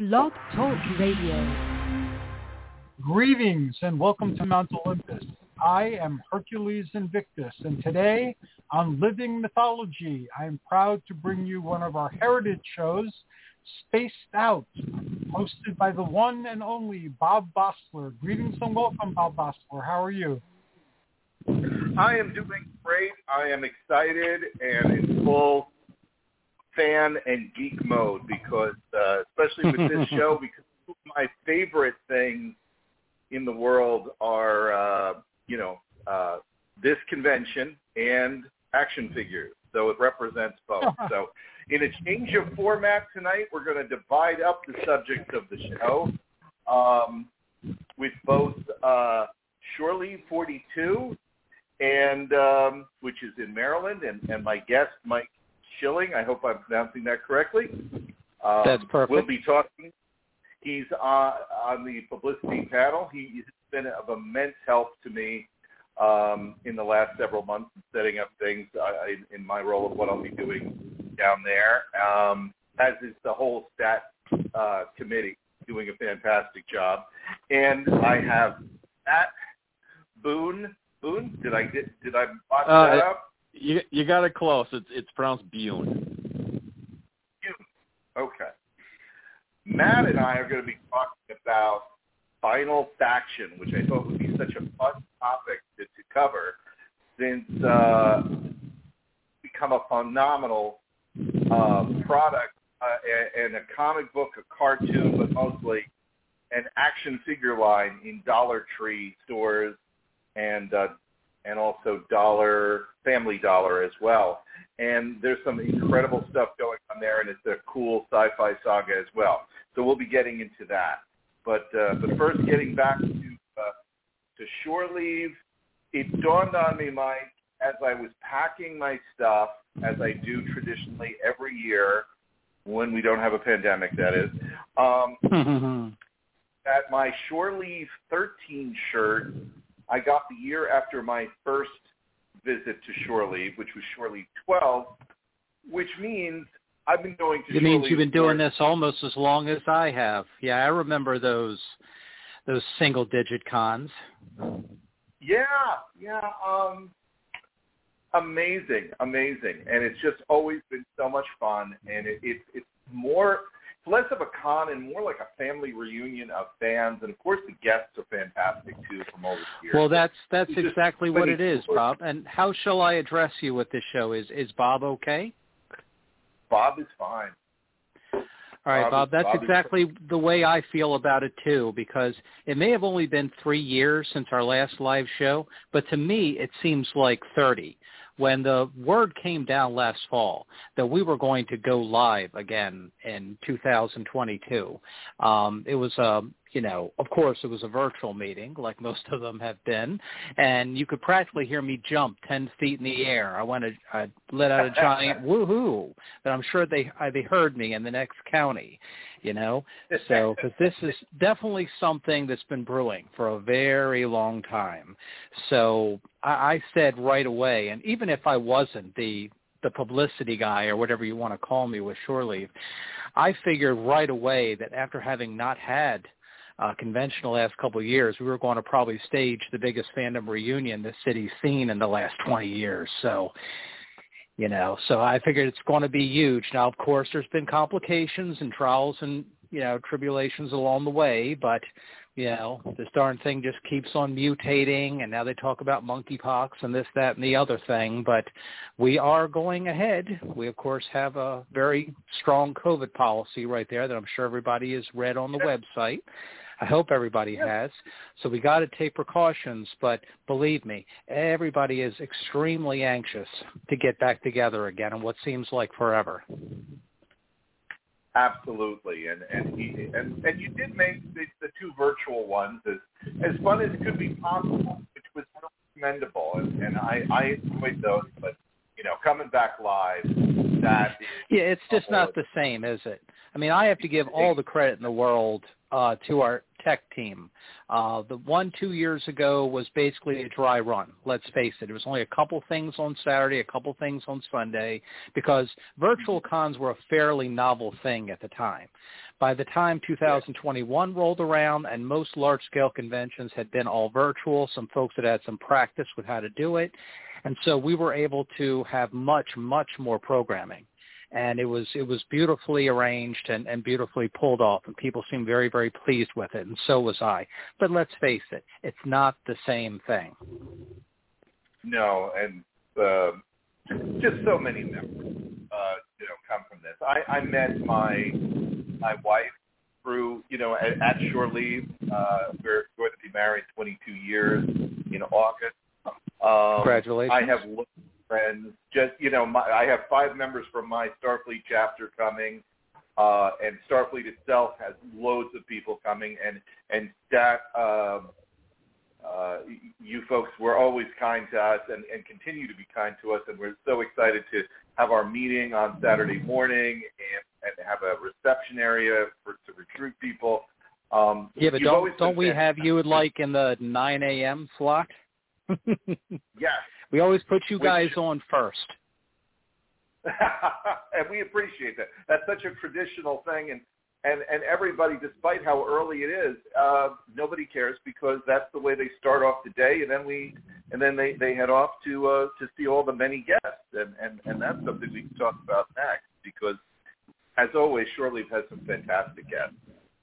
Blog Talk Radio. Greetings and welcome to Mount Olympus. I am Hercules Invictus, and today on Living Mythology, I am proud to bring you one of our heritage shows, Spaced Out, hosted by the one and only Bob Bossler. Greetings and welcome, Bob Bossler. How are you? I am doing great. I am excited and in full fan and geek mode because, especially with this show, because my favorite things in the world are, this convention and action figures. So it represents both. So in a change of format tonight, we're going to divide up the subject of the show with both Shore Leave 42, and which is in Maryland, and my guest, Mike Schilling. I hope I'm pronouncing that correctly. That's perfect. We'll be talking. He's on the publicity panel. He's been of immense help to me in the last several months setting up things in my role of what I'll be doing down there, as is the whole stat committee doing a fantastic job. And I have Matt Boone. Did I botch that up? You got it close. It's pronounced Bune. Okay. Matt and I are going to be talking about Final Faction, which I thought would be such a fun topic to cover, since it's become a phenomenal product and a comic book, a cartoon, but mostly an action figure line in Dollar Tree stores and also Family Dollar as well. And there's some incredible stuff going on there, and it's a cool sci-fi saga as well. So we'll be getting into that. But first, getting back to Shore Leave, it dawned on me, Mike, as I was packing my stuff, as I do traditionally every year when we don't have a pandemic, that is, that my Shore Leave 13 shirt I got the year after my first visit to Shore Leave, which was Shore Leave 12, which means I've been going to Shore Leave. It means you've been doing this almost as long as I have. Yeah, I remember those single-digit cons. Yeah. Amazing. And it's just always been so much fun, and it's less of a con and more like a family reunion of fans, and of course the guests are fantastic too from all this year. Well, that's exactly what it is, Bob. And how shall I address you with this show? Is Bob okay? Bob is fine. All right, Bob, that's exactly the way I feel about it too, because it may have only been 3 years since our last live show, but to me it seems like 30. When the word came down last fall that we were going to go live again in 2022, it was of course it was a virtual meeting like most of them have been, and you could practically hear me jump 10 feet in the air. I let out a giant woohoo, but I'm sure they heard me in the next county, so because this is definitely something that's been brewing for a very long time. So I said right away, and even if I wasn't the publicity guy or whatever you want to call me with Shore Leave, I figured right away that after having not had convention the last couple of years, we were going to probably stage the biggest fandom reunion the city's seen in the last 20 years. So I figured it's going to be huge. Now, of course, there's been complications and trials and, tribulations along the way, but, this darn thing just keeps on mutating, and now they talk about monkeypox and this, that, and the other thing, but we are going ahead. We, of course, have a very strong COVID policy right there that I'm sure everybody has read on the website. I hope everybody has. So we got to take precautions, but believe me, everybody is extremely anxious to get back together again in what seems like forever. Absolutely, and you did make the two virtual ones as fun as could be possible, which was really commendable, and I enjoyed those. But coming back live, that is it's just not the same, is it? I mean, I have to give all the credit in the world to our tech team. The 2 years ago was basically a dry run. Let's face it. It was only a couple things on Saturday, a couple things on Sunday, because virtual cons were a fairly novel thing at the time. By the time 2021 rolled around and most large-scale conventions had been all virtual, some folks had some practice with how to do it, and so we were able to have much, much more programming. And it was beautifully arranged and beautifully pulled off, and people seemed very, very pleased with it, and so was I. But let's face it, it's not the same thing. No, and just so many members, come from this. I met my wife through, at Shore Leave. We're going to be married 22 years in August. Congratulations. I have friends. Just I have 5 members from my Starfleet chapter coming, and Starfleet itself has loads of people coming. And that you folks were always kind to us and continue to be kind to us, and we're so excited to have our meeting on Saturday morning and have a reception area to recruit people. But don't we have you like in the 9 a.m. slot? Yes. We always put you guys on first. And we appreciate that. That's such a traditional thing, and everybody, despite how early it is, nobody cares because that's the way they start off the day, and then they head off to see all the many guests, and that's something we can talk about next because, as always, Shore Leave has some fantastic guests.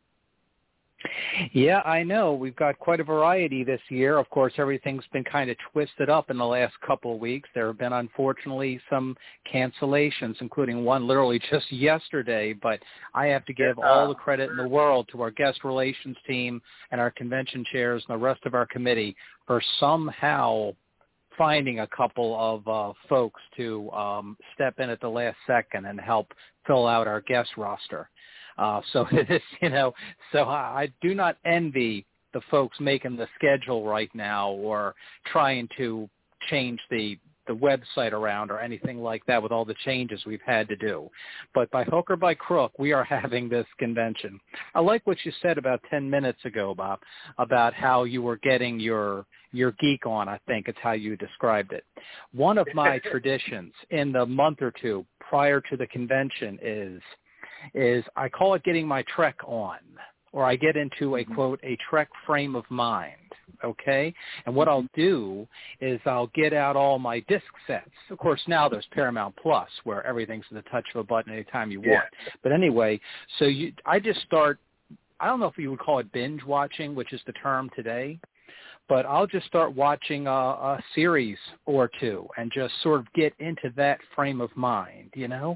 Yeah, I know. We've got quite a variety this year. Of course, everything's been kind of twisted up in the last couple of weeks. There have been, unfortunately, some cancellations, including one literally just yesterday. But I have to give all the credit in the world to our guest relations team and our convention chairs and the rest of our committee for somehow finding a couple of folks to step in at the last second and help fill out our guest roster. So it is, so I do not envy the folks making the schedule right now or trying to change the website around or anything like that with all the changes we've had to do. But by hook or by crook, we are having this convention. I like what you said about 10 minutes ago, Bob, about how you were getting your geek on, I think it's how you described it. One of my traditions in the month or two prior to the convention is I call it getting my Trek on, or I get into a, quote, a Trek frame of mind, okay? And what I'll do is I'll get out all my disc sets. Of course, now there's Paramount Plus, where everything's in the touch of a button anytime you want. But anyway, so I just start, I don't know if you would call it binge watching, which is the term today, but I'll just start watching a series or two and just sort of get into that frame of mind,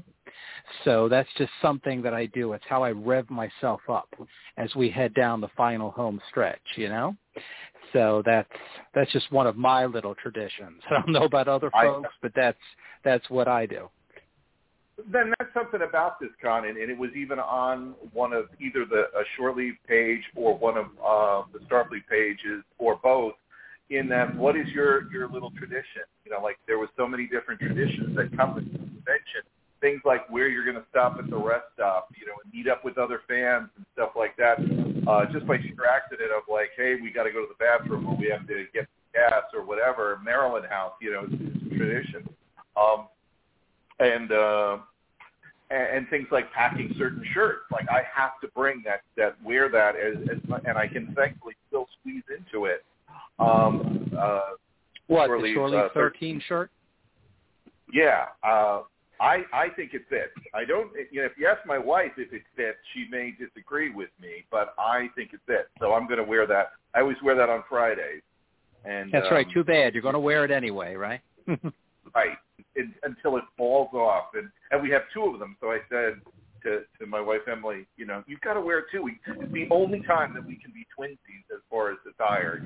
So that's just something that I do. It's how I rev myself up as we head down the final home stretch, So that's just one of my little traditions. I don't know about other folks, but that's what I do. Then that's something about this con, and it was even on one of either a Shore Leave page or one of the Starfleet pages or both, in that what is your little tradition? Like there was so many different traditions that come with the convention. Things like where you're going to stop at the rest stop, and meet up with other fans and stuff like that, just by sheer accident of like, hey, we got to go to the bathroom or we have to get gas or whatever. Maryland House, it's tradition. And things like packing certain shirts. Like I have to bring that wear that as and I can thankfully still squeeze into it. What, the Shore Leave 13 shirt? Yeah. I think it fits. I don't, if you ask my wife if it fits, she may disagree with me, but I think it fits. So I'm going to wear that. I always wear that on Fridays. And that's right. Too bad. You're going to wear it anyway, right? Right. Until it falls off. And we have 2 of them. So I said to my wife, Emily, you've got to wear it too. It's the only time that we can be twinsies as far as attire,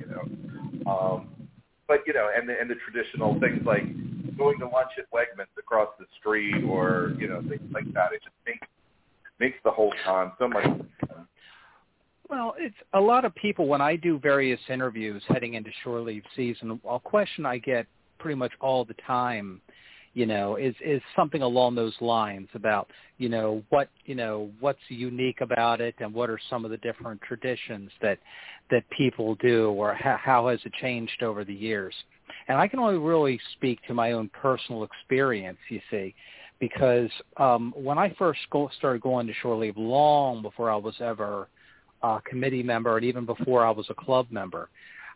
But, and the traditional things like going to lunch at Wegmans across the street or, things like that. It just makes the whole con so much fun. Well, it's a lot of people, when I do various interviews heading into Shore Leave season, a question I get pretty much all the time, is something along those lines about, what's unique about it and what are some of the different traditions that people do, or how has it changed over the years. And I can only really speak to my own personal experience, you see, because when I first started going to Shore Leave, long before I was ever a committee member and even before I was a club member,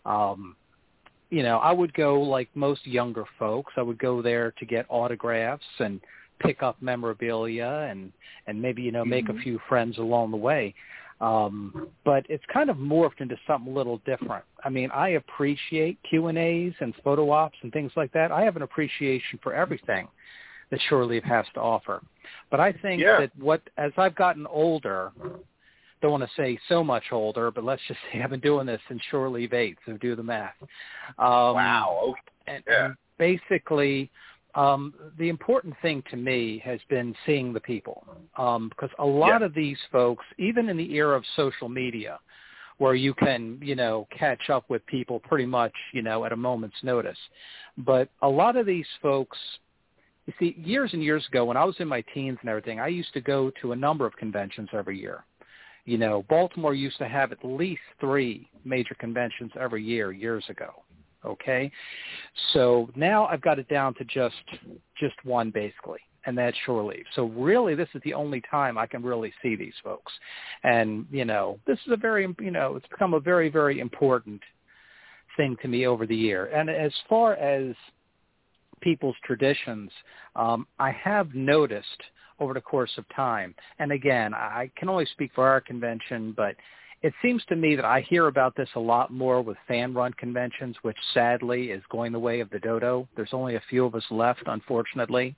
I would go like most younger folks. I would go there to get autographs and pick up memorabilia and maybe, make a few friends along the way. But it's kind of morphed into something a little different. I mean, I appreciate Q&As and photo ops and things like that. I have an appreciation for everything that Shore Leave has to offer. But I think that as I've gotten older, don't want to say so much older, but let's just say I've been doing this since Shore Leave 8, so do the math. Wow. Okay. And basically, the important thing to me has been seeing the people, because a lot of these folks, even in the era of social media, where you can, catch up with people pretty much, at a moment's notice. But a lot of these folks, you see, years and years ago, when I was in my teens and everything, I used to go to a number of conventions every year. Baltimore used to have at least 3 major conventions every year years ago. Okay, so now I've got it down to just one basically, and that's Shore Leave. So really, this is the only time I can really see these folks, and this is a very it's become a very, very important thing to me over the year. And as far as people's traditions, I have noticed over the course of time, and again, I can only speak for our convention, but it seems to me that I hear about this a lot more with fan-run conventions, which sadly is going the way of the dodo. There's only a few of us left, unfortunately.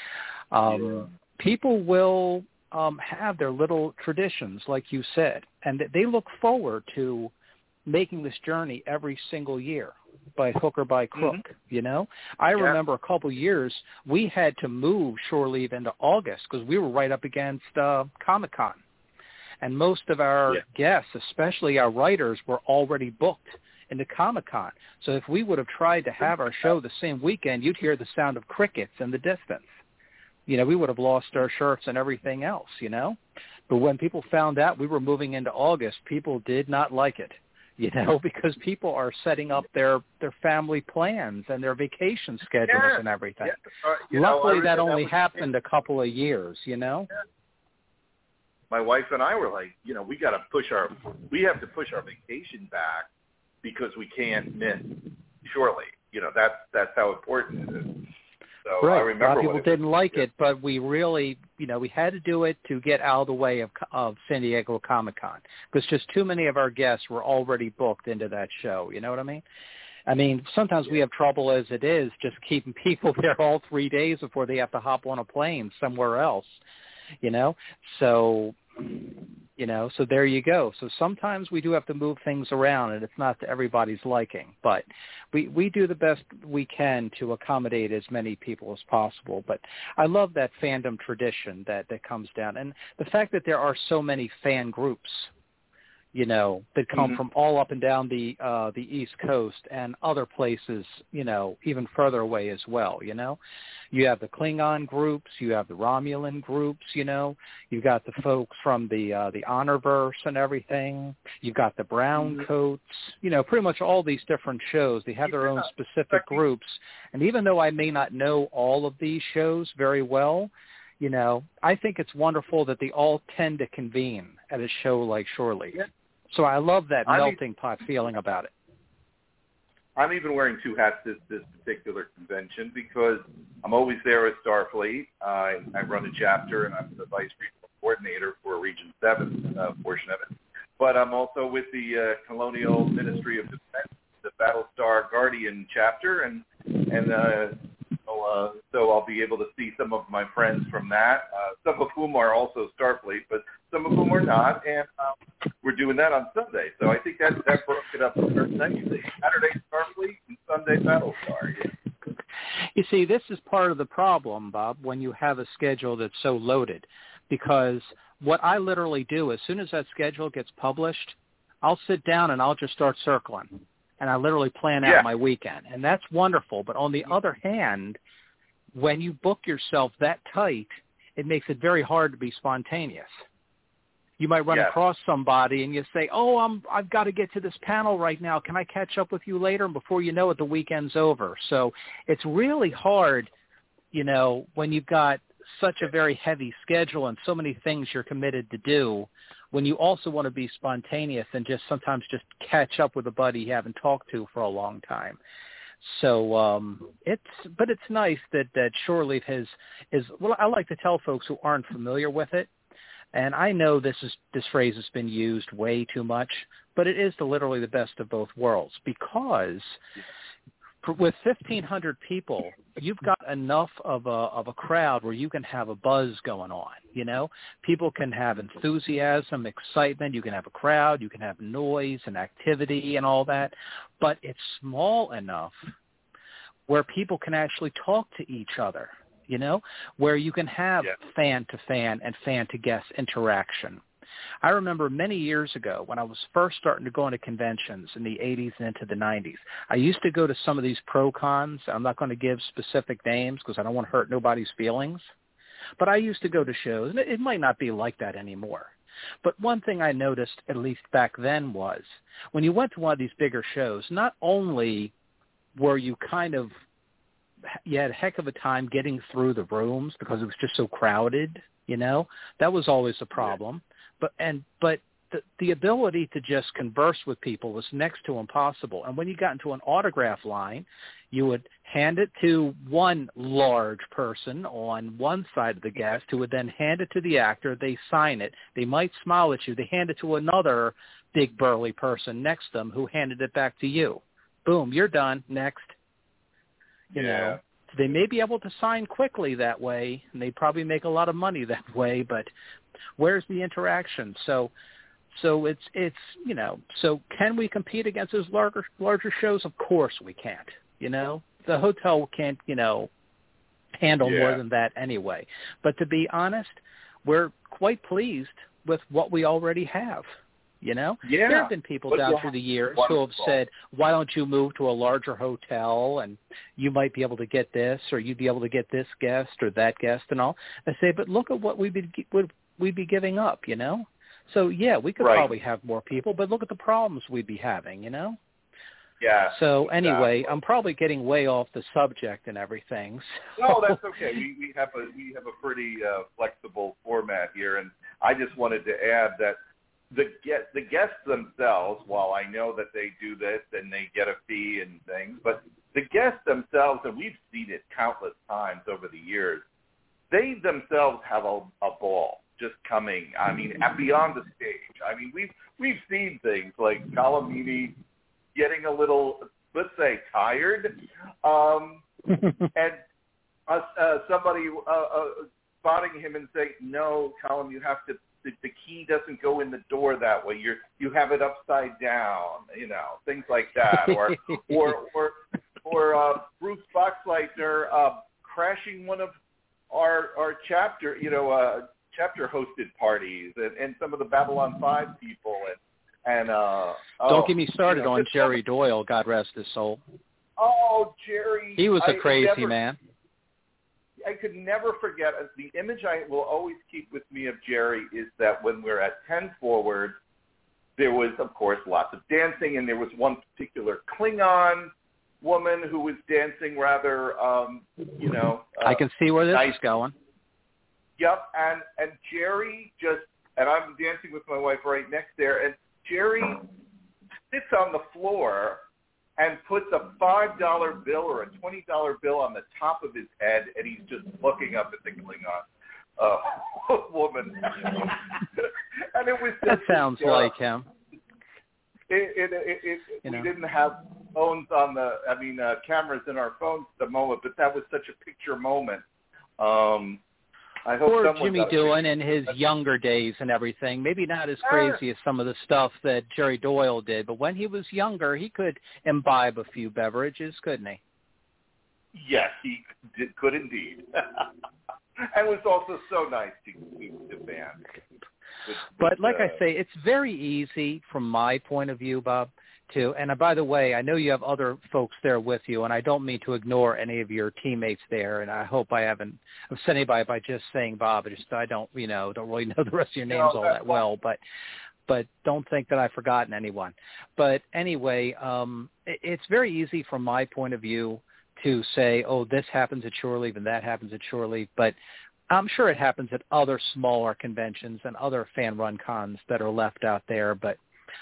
People will have their little traditions, like you said, and they look forward to making this journey every single year, by hook or by crook, I remember a couple years we had to move Shore Leave into August because we were right up against Comic-Con. And most of our guests, especially our writers, were already booked into Comic-Con. So if we would have tried to have our show the same weekend, you'd hear the sound of crickets in the distance. We would have lost our shirts and everything else, But when people found out we were moving into August, people did not like it. Because people are setting up their family plans and their vacation schedules and everything. Luckily, that only happened a couple of years, My wife and I were like, we have to push our vacation back because we can't miss Shore Leave. That's how important it is. So right. I remember a lot of people didn't like it, but we really, we had to do it to get out of the way of San Diego Comic-Con, because just too many of our guests were already booked into that show. You know what I mean? I mean, sometimes we have trouble as it is just keeping people there all 3 days before they have to hop on a plane somewhere else, So, so there you go. So sometimes we do have to move things around, and it's not to everybody's liking. But we do the best we can to accommodate as many people as possible. But I love that fandom tradition that comes down. And the fact that there are so many fan groups, that come from all up and down the East Coast and other places, even further away as well, You have the Klingon groups, you have the Romulan groups, You've got the folks from the Honorverse and everything. You've got the Brown Coats, pretty much all these different shows. They have their own specific groups. And even though I may not know all of these shows very well, I think it's wonderful that they all tend to convene at a show like Shore Leave. Yeah. So I love that melting pot feeling about it. I'm even wearing 2 hats this particular convention because I'm always there at Starfleet. I run a chapter, and I'm the vice regional coordinator for Region 7 portion of it. But I'm also with the Colonial Ministry of Defense, the Battlestar Guardian chapter, and so I'll be able to see some of my friends from that, some of whom are also Starfleet, but some of whom are not, and we're doing that on Sunday. So I think that broke it up nicely. Saturday Starfleet and Sunday Battlestar. Yeah. You see, this is part of the problem, Bob, when you have a schedule that's so loaded, because what I literally do, as soon as that schedule gets published, I'll sit down and I'll just start circling. And I literally plan out my weekend. And that's wonderful. But on the other hand, when you book yourself that tight, it makes it very hard to be spontaneous. You might run across somebody and you say, I've got to get to this panel right now. Can I catch up with you later? And before you know it, the weekend's over. So it's really hard, when you've got such a very heavy schedule and so many things you're committed to do, when you also want to be spontaneous and just sometimes just catch up with a buddy you haven't talked to for a long time. So it's nice that Shore Leave is well, I like to tell folks who aren't familiar with it, and I know this phrase has been used way too much, but it is literally the best of both worlds, because with 1,500 people, you've got enough of a crowd where you can have a buzz going on. People can have enthusiasm, excitement. You can have a crowd. You can have noise and activity and all that. But it's small enough where people can actually talk to each other, where you can have fan-to-fan and fan-to-guest interaction. I remember many years ago when I was first starting to go into conventions in the 80s and into the 90s, I used to go to some of these pro cons. I'm not going to give specific names because I don't want to hurt nobody's feelings. But I used to go to shows, and it might not be like that anymore. But one thing I noticed, at least back then, was when you went to one of these bigger shows, not only were you you had a heck of a time getting through the rooms because it was just so crowded, that was always a problem. But the ability to just converse with people was next to impossible. And when you got into an autograph line, you would hand it to one large person on one side of the guest who would then hand it to the actor. They sign it. They might smile at you. They hand it to another big burly person next to them who handed it back to you. Boom, you're done. Next. You know, they may be able to sign quickly that way, and they probably make a lot of money that way, but where's the interaction? So it's so can we compete against those larger shows? Of course we can't. The hotel can't, handle more than that anyway. But to be honest, we're quite pleased with what we already have. There have been people down through the years who have said, why don't you move to a larger hotel and you might be able to get this, or you'd be able to get this guest or that guest and all. I say, but look at what we'd be giving up, So, we could probably have more people, but look at the problems we'd be having, Yeah. So anyway, I'm probably getting way off the subject and everything. So. No, that's okay. We have a pretty flexible format here, and I just wanted to add that the guests themselves, while I know that they do this and they get a fee and things, but the guests themselves, and we've seen it countless times over the years, they themselves have a ball just coming. I mean, beyond the stage. I mean, we've seen things like Calamini getting a little, let's say, tired, and somebody spotting him and saying, "No, Callum, you have to. The key doesn't go in the door that way. You have it upside down." Things like that, or Bruce Boxleitner crashing one of our chapter, chapter hosted parties, and some of the Babylon 5 people, and don't get me started on Jerry Doyle, God rest his soul. Oh, Jerry! He was a crazy man. I could never forget, the image I will always keep with me of Jerry is that when we're at 10 Forward, there was, of course, lots of dancing, and there was one particular Klingon woman who was dancing rather, I can see where this nice. is going. Yep, and Jerry and I'm dancing with my wife right next there, and Jerry sits on the floor and puts a $5 bill or a $20 bill on the top of his head, and he's just looking up at the Klingon woman. And it was just, that sounds like him. We didn't have phones cameras in our phones at the moment, but that was such a picture moment. I hope Poor Jimmy Doohan in his younger days and everything. Maybe not as crazy as some of the stuff that Jerry Doyle did, but when he was younger, he could imbibe a few beverages, couldn't he? Yes, he could indeed. And it was also so nice to meet the band. But like I say, it's very easy from my point of view, Bob, too. And by the way, I know you have other folks there with you, and I don't mean to ignore any of your teammates there. And I hope I haven't upset anybody by just saying Bob. I don't really know the rest of your names all that well, but don't think that I've forgotten anyone. But anyway, it's very easy from my point of view to say, oh, this happens at Shore Leave and that happens at Shore Leave, but I'm sure it happens at other smaller conventions and other fan-run cons that are left out there. But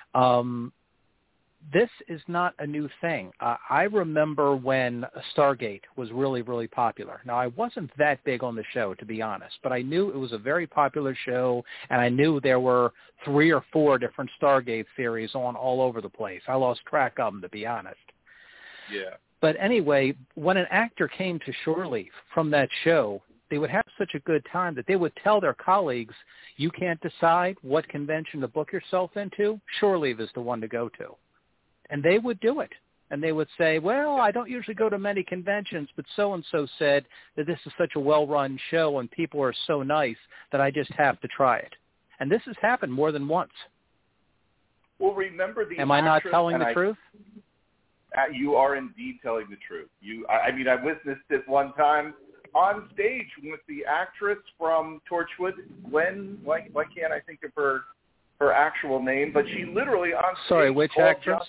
this is not a new thing. I remember when Stargate was really, really popular. Now, I wasn't that big on the show, to be honest, but I knew it was a very popular show, and I knew there were 3 or 4 different Stargate series on all over the place. I lost track of them, to be honest. Yeah. But anyway, when an actor came to Shore Leave from that show, they would have such a good time that they would tell their colleagues, you can't decide what convention to book yourself into, Shore Leave is the one to go to. And they would do it. And they would say, well, I don't usually go to many conventions, but so-and-so said that this is such a well-run show and people are so nice that I just have to try it. And this has happened more than once. Well, remember the Am I not telling the truth? You are indeed telling the truth. I witnessed it one time on stage with the actress from Torchwood, Gwen. Why can't I think of her actual name? But she literally on stage. Sorry, which actress?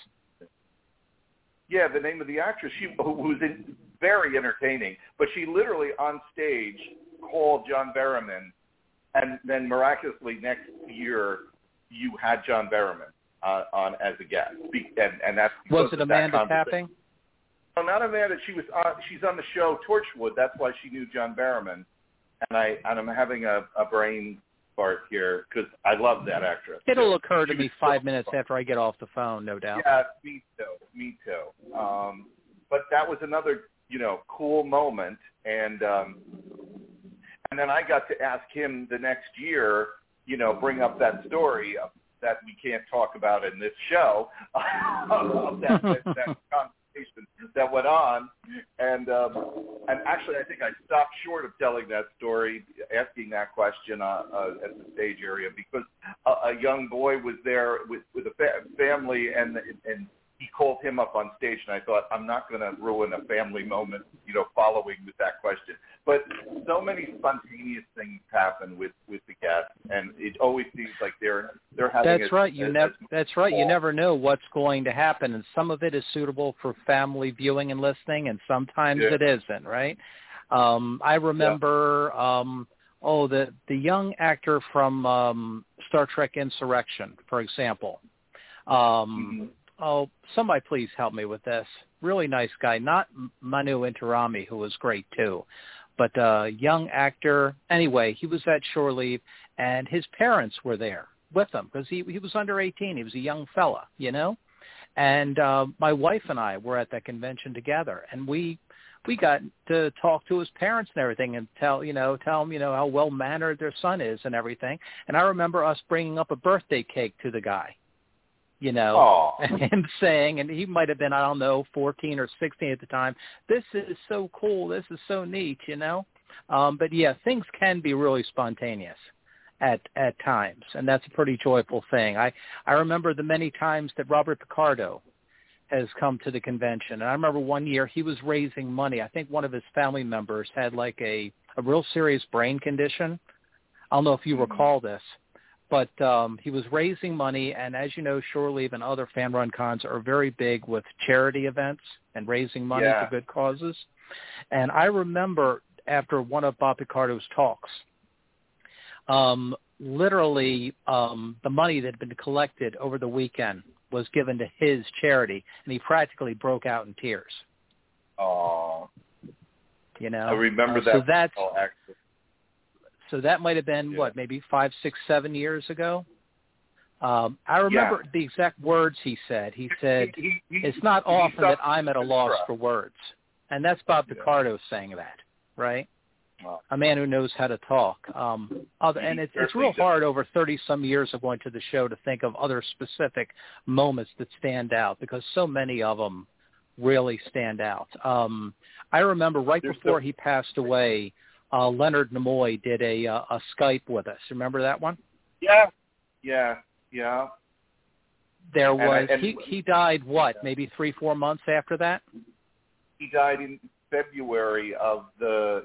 Yeah, the name of the actress. Who was very entertaining. But she literally on stage called John Barrowman, and then miraculously next year you had John Barrowman on as a guest. And that's was it Amanda Tapping? No, not Amanda. She's on the show Torchwood. That's why she knew John Barrowman. And I'm having a brain fart here because I love that actress. It'll occur to me 5 minutes after I get off the phone, no doubt. Yeah, me too. But that was another, cool moment. And then I got to ask him the next year, bring up that story that we can't talk about in this show of that conversation that went on, and actually I think I stopped short of telling that story, asking that question at the stage area because a young boy was there with a family, and he called him up on stage, and I thought, I'm not going to ruin a family moment, following with that question. But so many spontaneous things happen with the guests, and it always seems like they're having. That's right. That's right. You never know what's going to happen, and some of it is suitable for family viewing and listening, and sometimes it isn't. Right. I remember. The young actor from Star Trek Insurrection, for example. Oh, somebody please help me with this. Really nice guy, not Manu Intirami, who was great too, but young actor. Anyway, he was at Shore Leave, and his parents were there with him because he was under 18. He was a young fella, And my wife and I were at that convention together, and we got to talk to his parents and everything, and tell him how well mannered their son is and everything. And I remember us bringing up a birthday cake to the guy. And him saying, and he might have been, 14 or 16 at the time, this is so cool, this is so neat, But yeah, things can be really spontaneous at times, and that's a pretty joyful thing. I remember the many times that Robert Picardo has come to the convention, and I remember one year he was raising money. I think one of his family members had like a real serious brain condition. I don't know if you recall this. But he was raising money, and as you know, Shore Leave and other fan-run cons are very big with charity events and raising money for good causes. And I remember after one of Bob Picardo's talks, literally the money that had been collected over the weekend was given to his charity, and he practically broke out in tears. Oh, I remember that. So that's. So that might have been, maybe 5, 6, 7 years ago? I remember the exact words he said. He said, it's not often that I'm at a loss for words. And that's Bob Picardo saying that, right? Wow. A man who knows how to talk. And it's real hard over 30-some years of going to the show to think of other specific moments that stand out because so many of them really stand out. I remember before he passed away, Leonard Nimoy did a Skype with us. Remember that one? Yeah. There was he died maybe 3-4 months after that? He died in February of the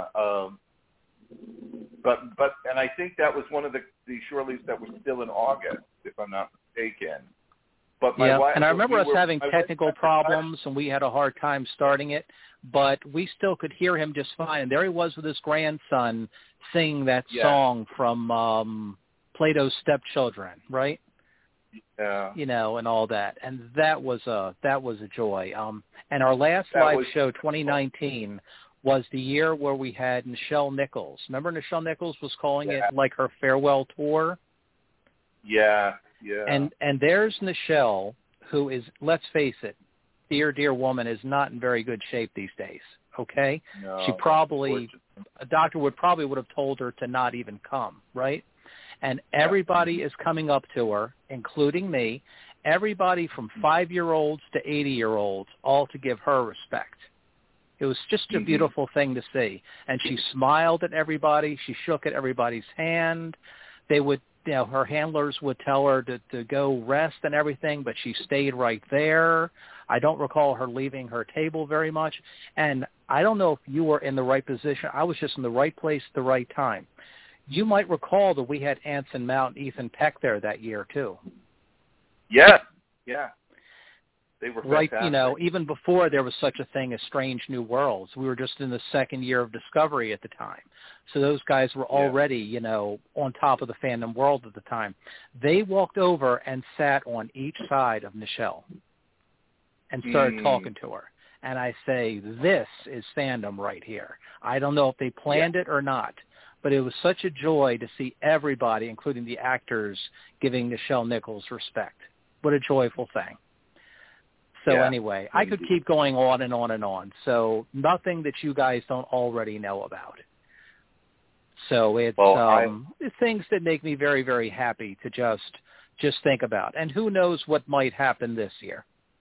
but I think that was one of the shore leaves that was still in August, if I'm not mistaken. But my wife, and I remember us having technical problems, and we had a hard time starting it, but we still could hear him just fine. And there he was with his grandson singing that song from Plato's Stepchildren, right? Yeah. You know, and all that. And that was a joy. And our last live show, 2019, was the year where we had Nichelle Nichols. Remember Nichelle Nichols was calling it like her farewell tour? Yeah, yeah. And there's Nichelle, who is, let's face it, dear woman, is not in very good shape these days, okay? No, she probably, a doctor would have told her to not even come, right? And everybody is coming up to her, including me, everybody from 5-year-olds to 80-year-olds, all to give her respect. It was just a beautiful thing to see. And she smiled at everybody. She shook at everybody's hand. They would, her handlers would tell her to go rest and everything, but she stayed right there. I don't recall her leaving her table very much. And I don't know if you were in the right position. I was just in the right place at the right time. You might recall that we had Anson Mount and Ethan Peck there that year, too. Yeah. They were right, fantastic. Even before there was such a thing as Strange New Worlds. We were just in the second year of Discovery at the time. So those guys were already, on top of the fandom world at the time. They walked over and sat on each side of Nichelle and started talking to her. And I say, this is fandom right here. I don't know if they planned it or not, but it was such a joy to see everybody, including the actors, giving Nichelle Nichols respect. What a joyful thing. So anyway, I could keep going on and on and on. So nothing that you guys don't already know about. So it's things that make me very, very happy to just think about. And who knows what might happen this year.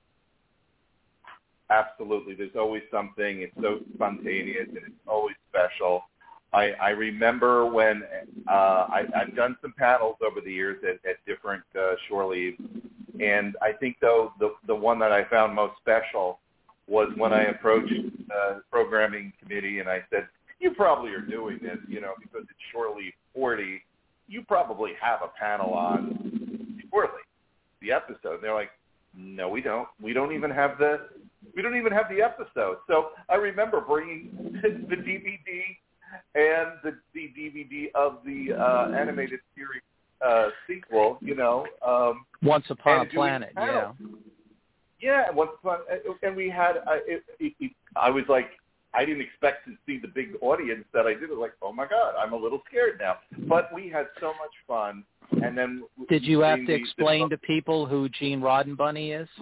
Absolutely. There's always something. It's so spontaneous and it's always special. I remember when I've done some panels over the years at different shore leaves, and I think, though, the one that I found most special was when I approached the programming committee and I said, you probably are doing this, because it's Shore Leave 40. You probably have a panel on Shore Leave, the episode. And they're like, no, we don't. We don't even have the episode. So I remember bringing the DVD and the DVD of the animated series sequel, Once Upon a Planet, Yeah, Once Upon, and we had, I was like, I didn't expect to see the big audience that I did. I was like, oh my God, I'm a little scared now. But we had so much fun. And then did you have to explain to people who Gene Roddenberry is?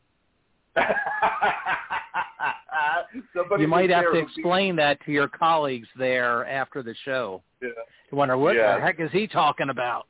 You might have to explain that to your colleagues there after the show. Yeah. You wonder, what the heck is he talking about?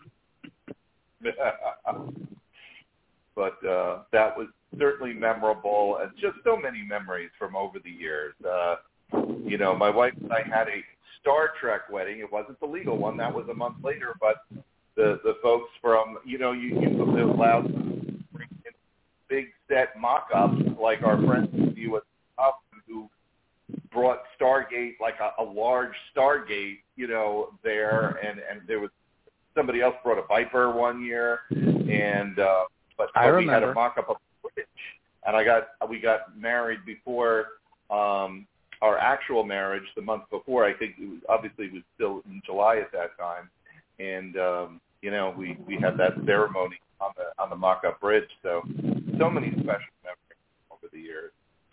But that was certainly memorable, and just so many memories from over the years. My wife and I had a Star Trek wedding. It wasn't the legal one. That was a month later, but the folks from, you allowed to bring in big set mock-ups, like our friends in the U.S. who brought Stargate, like a large Stargate, there, and there was somebody else brought a Viper one year, and but we had a mock-up of footage, and we got married before our actual marriage the month before. I think it was still in July at that time, and we had that ceremony on the mock-up bridge. So many special memories over the years.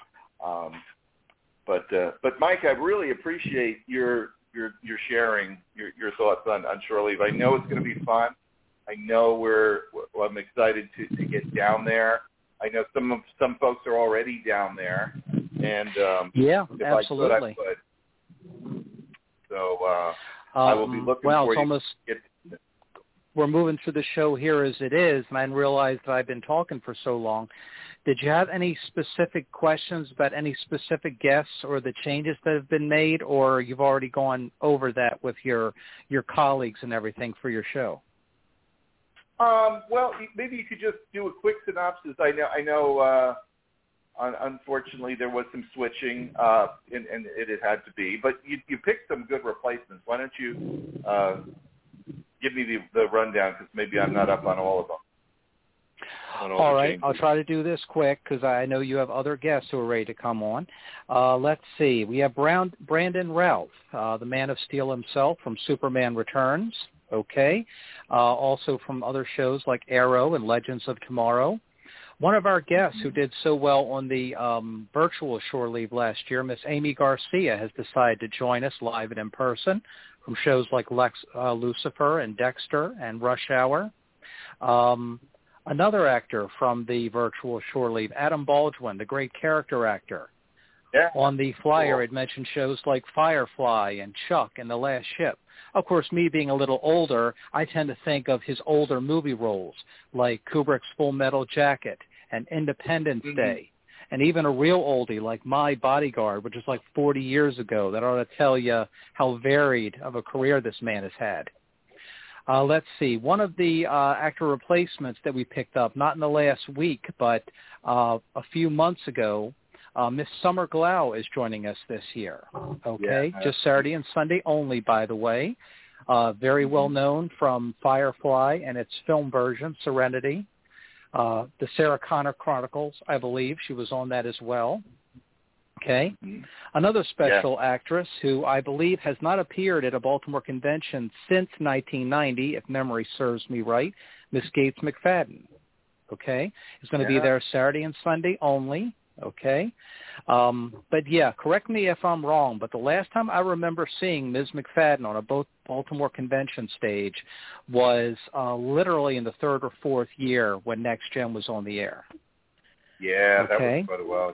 But Mike, I really appreciate your sharing your thoughts on Shore Leave. I know it's going to be fun. I know I'm excited to get down there. I know some folks are already down there, and absolutely. I could. So I will be looking for you. We're moving through the show here as it is, and I didn't realize that I've been talking for so long. Did you have any specific questions about any specific guests or the changes that have been made, or you've already gone over that with your colleagues and everything for your show? Well, maybe you could just do a quick synopsis. I know. Unfortunately, there was some switching, and it had to be. But you picked some good replacements. Why don't you give me the rundown, because maybe I'm not up on all of them. All right, I'll try to do this quick because I know you have other guests who are ready to come on. Let's see. We have Brandon Routh, the Man of Steel himself from Superman Returns. Okay. Also from other shows like Arrow and Legends of Tomorrow. One of our guests who did so well on the virtual Shore Leave last year, Miss Amy Garcia, has decided to join us live and in person from shows like Lucifer and Dexter and Rush Hour. Another actor from the virtual Shore Leave, Adam Baldwin, the great character actor. Yeah. On the flyer, Cool. it mentioned shows like Firefly and Chuck and The Last Ship. Of course, me being a little older, I tend to think of his older movie roles like Kubrick's Full Metal Jacket and Independence Day, and even a real oldie like My Bodyguard, which is like 40 years ago. That ought to tell you how varied of a career this man has had. Let's see. One of the actor replacements that we picked up, not in the last week, but a few months ago, Miss Summer Glau is joining us this year. Okay, Yeah. Just Saturday and Sunday only, by the way. Very well known from Firefly and its film version, Serenity. The Sarah Connor Chronicles, I believe. She was on that as well. Okay. Another special actress who I believe has not appeared at a Baltimore convention since 1990, if memory serves me right, Miss Gates McFadden. Okay. Is going to be there Saturday and Sunday only. Okay. But yeah, correct me if I'm wrong, but the last time I remember seeing Ms. McFadden on a Baltimore convention stage was literally in the third or fourth year when Next Gen was on the air. Yeah, that Okay. was quite a while.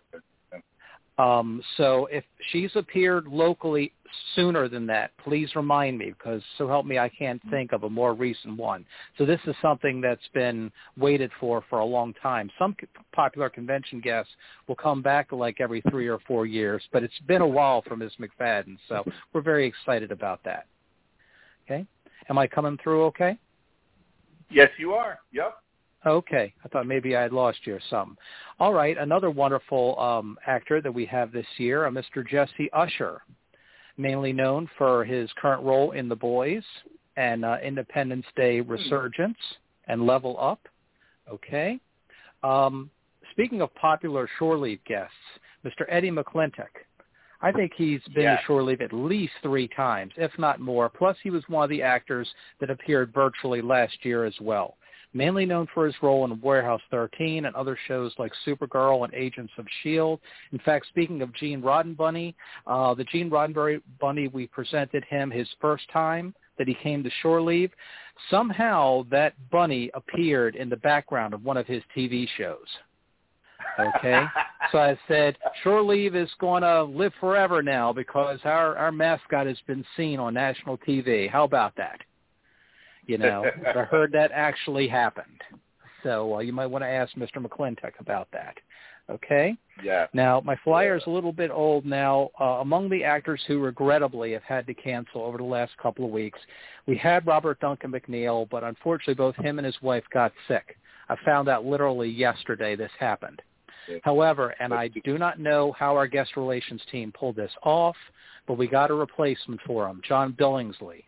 So if she's appeared locally sooner than that, please remind me, because so help me, I can't think of a more recent one. So this is something that's been waited for a long time. Some popular convention guests will come back like every 3 or 4 years, but it's been a while for Ms. McFadden, so we're very excited about that. Okay? Am I coming through okay? Yes, you are. Yep. Okay. I thought maybe I had lost you or something. All right. Another wonderful actor that we have this year, Mr. Jesse Usher, mainly known for his current role in The Boys and Independence Day Resurgence and Level Up. Okay. Speaking of popular Shore Leave guests, Mr. Eddie McClintock. I think he's been to Shore Leave at least 3 times, if not more. Plus, he was one of the actors that appeared virtually last year as well. Mainly known for his role in Warehouse 13 and other shows like Supergirl and Agents of S.H.I.E.L.D. In fact, speaking of Gene Roddenberry, the Gene Roddenberry Bunny, we presented him his first time that he came to Shore Leave. Somehow that bunny appeared in the background of one of his TV shows. Okay? So I said, Shore Leave is going to live forever now because our mascot has been seen on national TV. How about that? You know, I heard that actually happened. So you might want to ask Mr. McClintock about that. Okay? Yeah. Now, my flyer is a little bit old now. Among the actors who regrettably have had to cancel over the last couple of weeks, we had Robert Duncan McNeil, but unfortunately both him and his wife got sick. I found out literally yesterday this happened. Yeah. However, and I do not know how our guest relations team pulled this off, but we got a replacement for him, John Billingsley.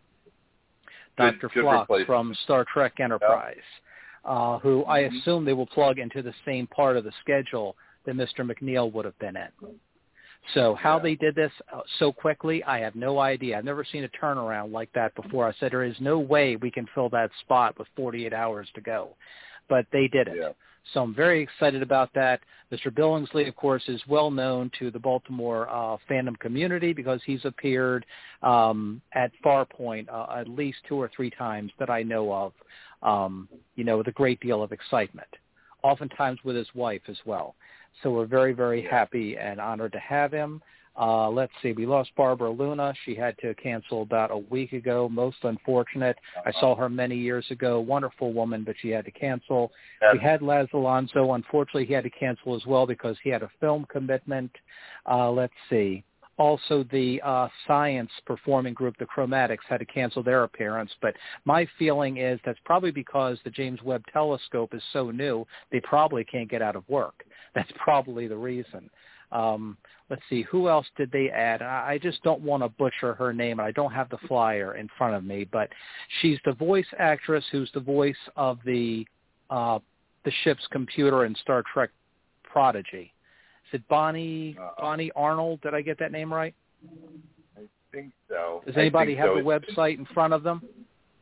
Dr. Flock from Star Trek Enterprise, who I assume they will plug into the same part of the schedule that Mr. McNeil would have been in. So how they did this so quickly, I have no idea. I've never seen a turnaround like that before. I said there is no way we can fill that spot with 48 hours to go. But they did it. Yeah. So I'm very excited about that. Mr. Billingsley, of course, is well known to the Baltimore fandom community because he's appeared at Farpoint at least 2 or 3 times that I know of, with a great deal of excitement, oftentimes with his wife as well. So we're very, very happy and honored to have him. Let's see, we lost Barbara Luna. She had to cancel about a week ago. Most unfortunate. I saw her many years ago. Wonderful woman, but she had to cancel. Yeah. We had Laz Alonso. Unfortunately, he had to cancel as well because he had a film commitment. Let's see. also the science performing group, the Chromatics, had to cancel their appearance. But my feeling is that's probably because the James Webb Telescope is so new, they probably can't get out of work. That's probably the reason. Let's see, who else did they add? I just don't want to butcher her name. I don't have the flyer in front of me, but she's the voice actress who's the voice of the ship's computer in Star Trek Prodigy. Is it Bonnie Arnold? Did I get that name right? I think so. Does anybody have the website in front of them?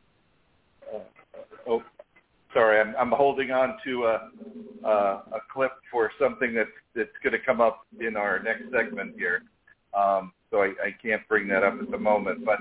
Oh, sorry, I'm holding on to a clip for something that's going to come up in our next segment here. So I can't bring that up at the moment. But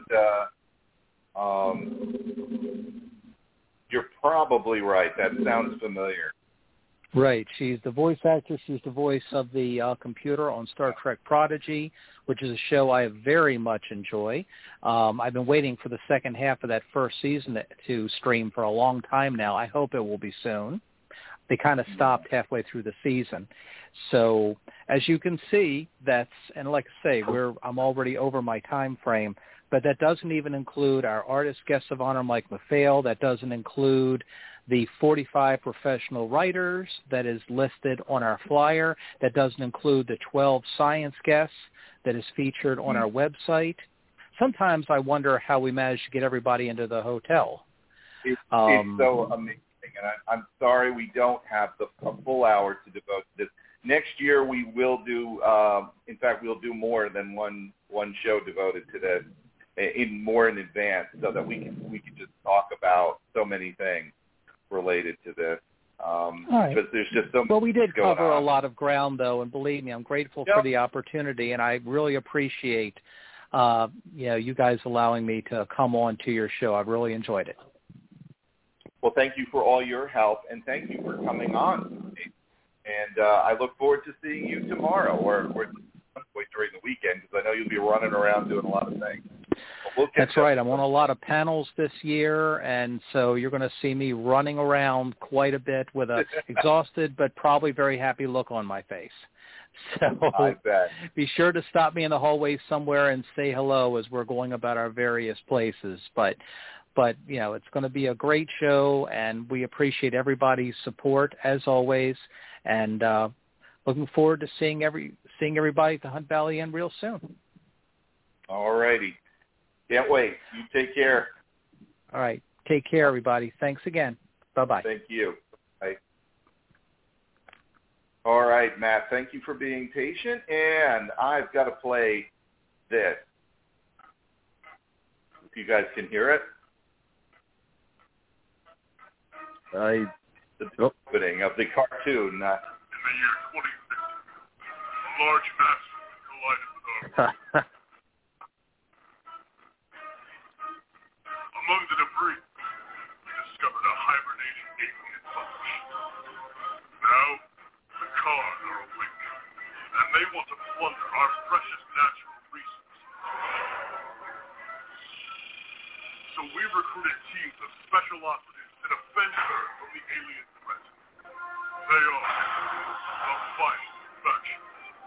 you're probably right. That sounds familiar. Right. She's the voice actress. She's the voice of the computer on Star Trek Prodigy, which is a show I very much enjoy. I've been waiting for the second half of that first season to stream for a long time now. I hope it will be soon. They kind of stopped halfway through the season. So as you can see, and like I say, I'm already over my time frame, but that doesn't even include our artist guest of honor, Mike McPhail. That doesn't include the 45 professional writers that is listed on our flyer. That doesn't include the 12 science guests that is featured on our website. Sometimes I wonder how we managed to get everybody into the hotel. It's so amazing, and I'm sorry we don't have a full hour to devote to this. Next year we will do, in fact, we'll do more than one show devoted to this, more in advance, so that we can just talk about so many things related to this. Right. Because there's just so much. Well, we did cover on. a lot of ground, though, and believe me, I'm grateful for the opportunity, and I really appreciate you guys allowing me to come on to your show. I've really enjoyed it. Well, thank you for all your help, and thank you for coming on. And I look forward to seeing you tomorrow, or some point during the weekend, because I know you'll be running around doing a lot of things. That's right. I'm on a lot of panels this year, and so you're going to see me running around quite a bit with a exhausted but probably very happy look on my face. So I bet. Be sure to stop me in the hallway somewhere and say hello as we're going about our various places. But it's going to be a great show, and we appreciate everybody's support as always, and looking forward to seeing everybody at the Hunt Valley Inn real soon. All righty. Can't wait. You take care. All right. Take care, everybody. Thanks again. Bye-bye. Thank you. Bye. All right, Matt, thank you for being patient. And I've got to play this. If you guys can hear it. The opening of the cartoon. In the year 2050, a large mass collided with our Among the debris, we discovered a hibernating alien bunch. Now, the Khan are awake, and they want to plunder our precious natural resources. So we recruited teams of special operatives to defend Earth from the alien threat. They are a fighting faction.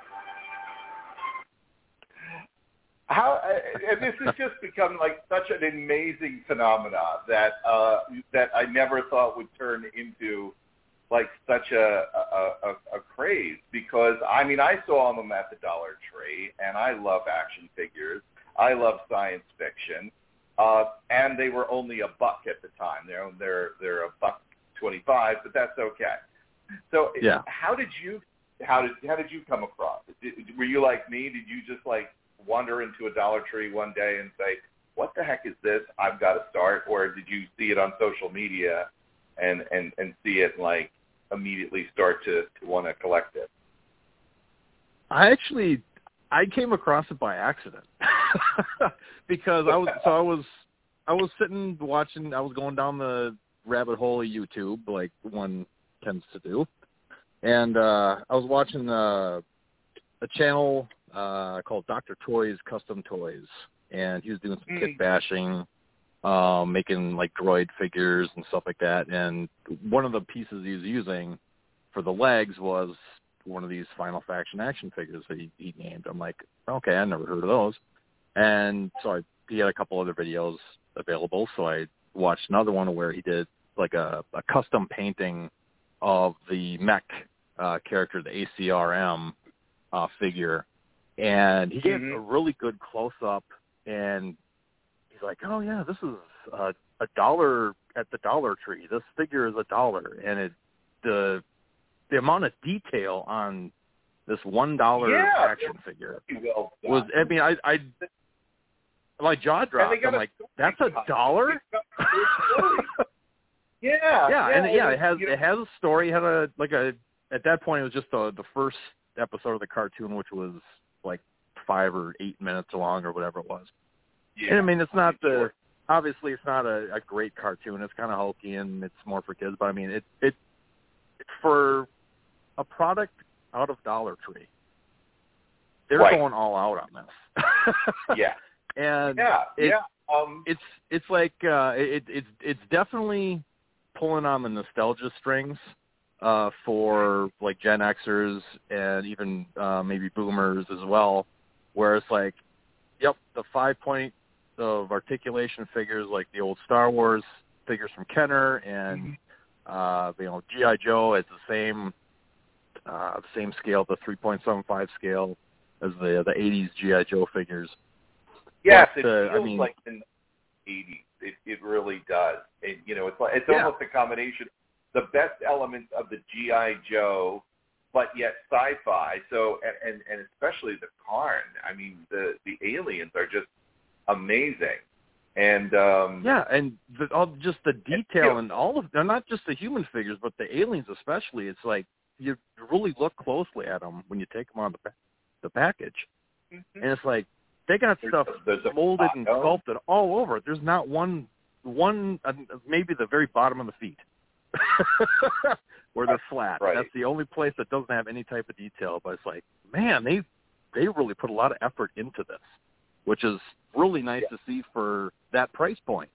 And this has just become like such an amazing phenomena that I never thought would turn into like such a craze, because I saw them at the Dollar Tree, and I love action figures. I love science fiction, and they were only $1 at the time. They're $1.25, but that's okay. So yeah. How did you come across it? Were you like me? Did you just like wander into a Dollar Tree one day and say, what the heck is this? I've got to start? Or did you see it on social media and see it like immediately start to want to collect it? I came across it by accident because I was sitting watching, I was going down the rabbit hole of YouTube like one tends to do. And I was watching a channel called Dr. Toys Custom Toys, and he was doing some kit bashing, making like droid figures and stuff like that. And one of the pieces he was using for the legs was one of these Final Faction action figures that he named. I'm like, okay, I never heard of those. And so he had a couple other videos available, so I watched another one where he did like a custom painting of the mech character, the ACRM figure, and he gave a really good close-up, and he's like, oh, yeah, this is $1 at the Dollar Tree. This figure is $1, and the amount of detail on this $1 action figure was, I mean, my jaw dropped. I'm like, that's $1? It has a story. It had at that point it was just the first episode of the cartoon, which was like 5 or 8 minutes long or whatever it was. Yeah. And I mean, it's not obviously it's not a great cartoon. It's kind of hokey and it's more for kids, but I mean, it's for a product out of Dollar Tree. They're going all out on this. Yeah. And it's like it's definitely pulling on the nostalgia strings for like Gen Xers and even maybe Boomers as well, where it's like, yep, the 5-point of articulation figures like the old Star Wars figures from Kenner and G.I. Joe at the same scale, the 3.75 scale as the 80s G.I. Joe figures. Yes, it feels like in the 80s. It really does. It's almost a combination. The best elements of the G.I. Joe, but yet sci-fi. So, and especially the Karn. I mean, the aliens are just amazing. And and just the detail and all of them, not just the human figures, but the aliens especially. It's like you really look closely at them when you take them on the package, and it's like they got stuff molded and sculpted all over it. There's not one maybe the very bottom of the feet where they're flat. Right. That's the only place that doesn't have any type of detail. But it's like, man, they really put a lot of effort into this, which is really nice to see for that price point.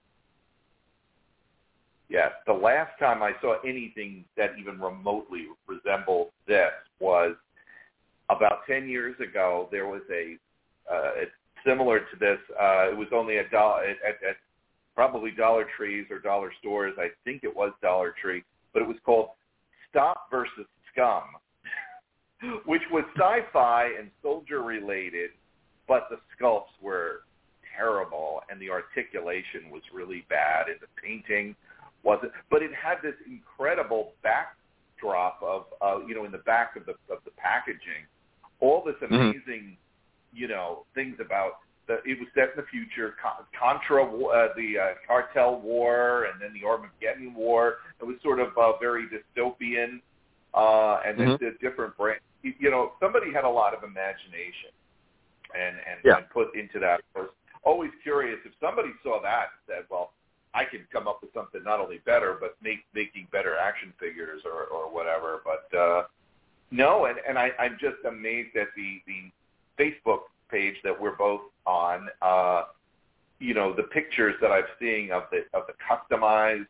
Yeah, the last time I saw anything that even remotely resembled this was about 10 years ago. There was it's similar to this. It was only $1 at probably Dollar Trees or dollar stores. I think it was Dollar Tree, but it was called Stop versus Scum, which was sci-fi and soldier-related, but the sculpts were terrible, and the articulation was really bad, and the painting wasn't. But it had this incredible backdrop of, in the back of the packaging, all this amazing, things about. It was set in the future, Contra, the Cartel War, and then the Armageddon War. It was sort of very dystopian, and then the different brands. Somebody had a lot of imagination, and put into that. I was always curious if somebody saw that and said, "Well, I can come up with something not only better, but making better action figures or whatever." But no, and I'm just amazed at the Facebook page that we're both on, the pictures that I'm seeing of the customized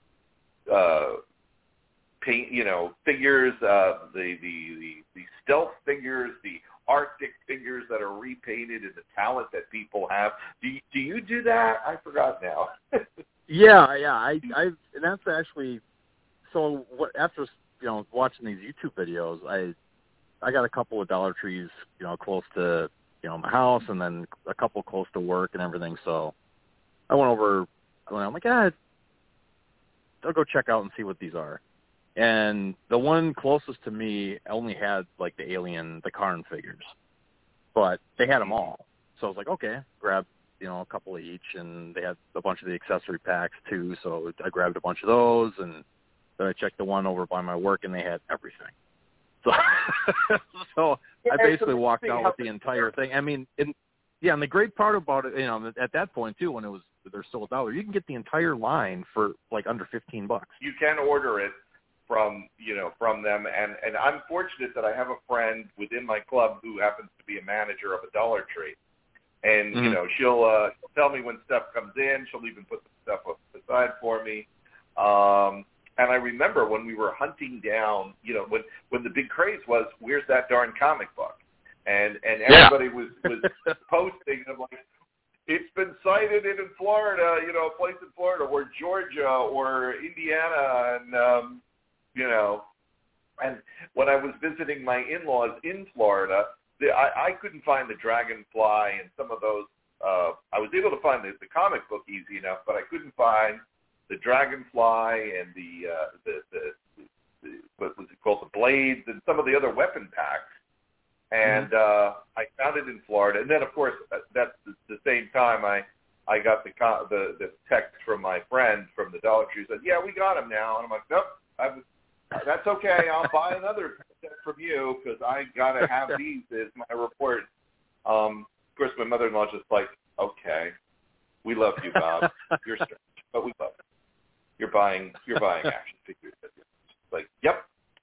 paint, figures, the stealth figures, the Arctic figures that are repainted, and the talent that people have. Do you do that? I forgot now. Yeah. I and that's actually so. After watching these YouTube videos, I got a couple of Dollar Trees, close to my house, and then a couple close to work and everything. So I went over. I'm like, I'll go check out and see what these are. And the one closest to me only had like the Karn figures, but they had them all. So I was like, okay, grab a couple of each, and they had a bunch of the accessory packs too. So I grabbed a bunch of those, and then I checked the one over by my work, and they had everything. So I basically walked out with the entire thing. I mean, and the great part about it, at that point too, when they're still $1, you can get the entire line for like under $15. You can order it from them, and I'm fortunate that I have a friend within my club who happens to be a manager of a Dollar Tree, and she'll tell me when stuff comes in. She'll even put the stuff aside for me. And I remember when we were hunting down, when the big craze was, where's that darn comic book? And everybody was posting, and I'm like, it's been cited in Florida, a place in Florida, or Georgia, or Indiana, and and when I was visiting my in-laws in Florida, I couldn't find the Dragonfly and some of those. I was able to find the comic book easy enough, but I couldn't find the Dragonfly and the what was it called, the Blades, and some of the other weapon packs. And I found it in Florida, and then of course that's the same time I got the text from my friend from the Dollar Tree, said, "Yeah, we got him now," and I'm like, "Nope, that's okay. I'll buy another set from you because I gotta have these as my report." Of course, my mother-in-law's just like, "Okay, we love you, Bob. You're strange, but we love you. You're buying action figures." Like, yep.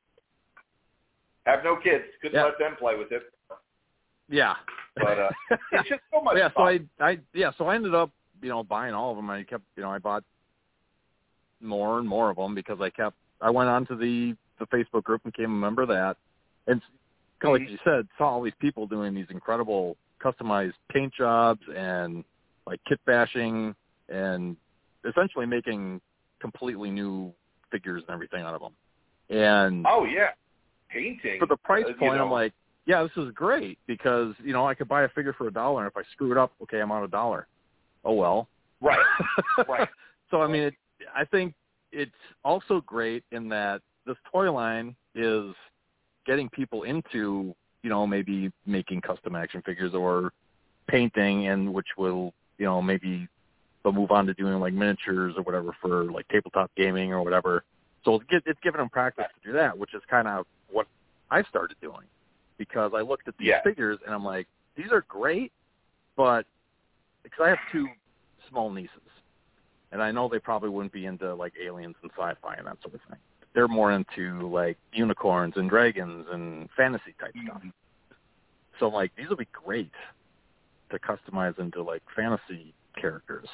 Have no kids. Couldn't let them play with it. Yeah. But it's just so much fun. So I ended up, buying all of them. I kept, I bought more and more of them because I went onto the Facebook group and became a member of that. And kind of like you said, saw all these people doing these incredible customized paint jobs and like kit bashing and essentially making completely new figures and everything out of them. And oh yeah. Painting. For the price point, I'm like, yeah, this is great because, I could buy a figure for $1, and if I screw it up, okay, I'm out $1. Oh, well. Right. Right. So, I mean, I think it's also great in that this toy line is getting people into, maybe making custom action figures or painting, and which will, maybe they'll move on to doing like miniatures or whatever for like tabletop gaming or whatever. So it's giving them practice to do that, which is kind of what I started doing because I looked at these figures and I'm like, these are great, but because I have 2 small nieces, and I know they probably wouldn't be into like aliens and sci-fi and that sort of thing. They're more into like unicorns and dragons and fantasy type stuff. So I'm like, these will be great to customize into like fantasy characters.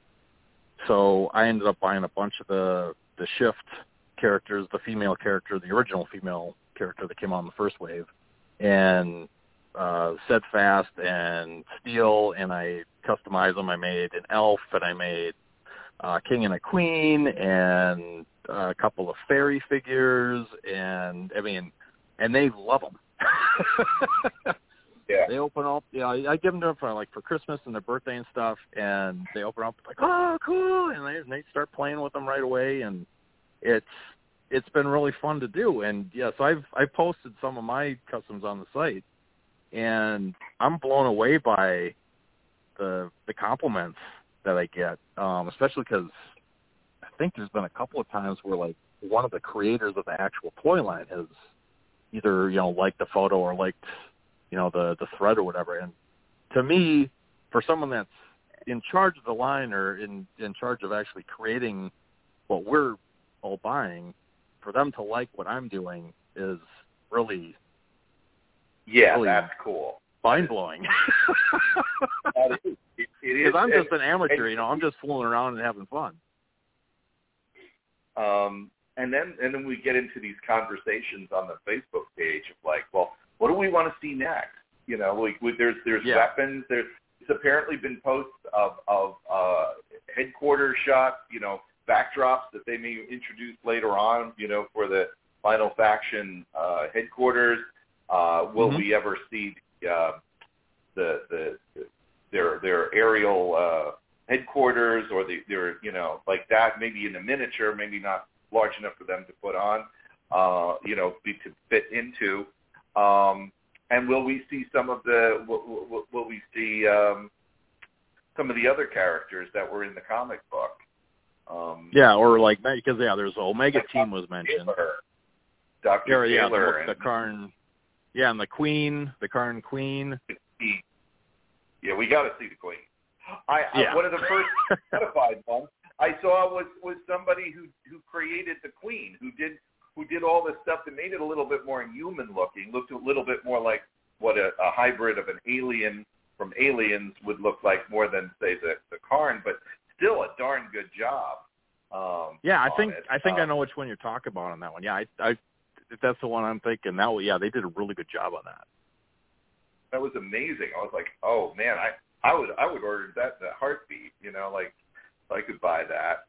So I ended up buying a bunch of the Shift characters, the female character, the original female character that came on the first wave, and Steadfast and Steel, and I customized them. I made an elf, and I made a king and a queen, and a couple of fairy figures, and they love them. Yeah. They open up, I give them to them for Christmas and their birthday and stuff, and they open up like, oh, cool, and they start playing with them right away, and it's been really fun to do. And yes, I've posted some of my customs on the site, and I'm blown away by the compliments that I get, especially because I think there's been a couple of times where like one of the creators of the actual toy line has either liked the photo or liked the thread or whatever. And to me, for someone that's in charge of the line or in charge of actually creating what we're all buying, for them to like what I'm doing is really that's cool, mind-blowing. That is. It is. Because I'm just an amateur, I'm just fooling around and having fun. And then we get into these conversations on the Facebook page of like, well, what do we want to see next? There's weapons. It's apparently been posts of headquarters shots, backdrops that they may introduce later on, for the Final Faction headquarters. Will we ever see their aerial headquarters or their like that? Maybe in a miniature, maybe not large enough for them to put on, to fit into. And will we see some of will we see some of the other characters that were in the comic book? Or like because there's Omega Team was mentioned. Dr. Taylor and the Karn. Yeah, and the Karn Queen. Yeah, we got to see the Queen. One of the first modified ones I saw was somebody who created the Queen, who did all this stuff that made it a little bit more human looking, looked a little bit more like what a hybrid of an alien from Aliens would look like more than, say, the Karn, but still a darn good job. Yeah, I think I know which one you're talking about on that one. Yeah, I if that's the one I'm thinking. They did a really good job on that. That was amazing. I was like, oh man, I would order that in a heartbeat. Like I could buy that.